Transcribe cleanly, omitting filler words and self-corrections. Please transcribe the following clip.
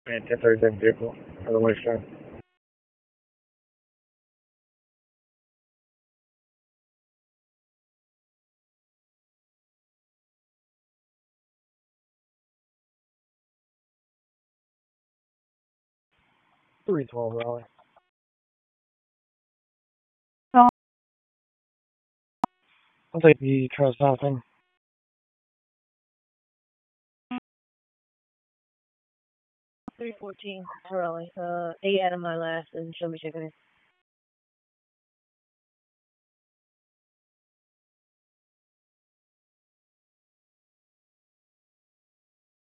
And 1037 vehicle. Otherwise, 312 Raleigh. I'll take the trespassing. 314 Raleigh. 8 out of my last and show me checking in.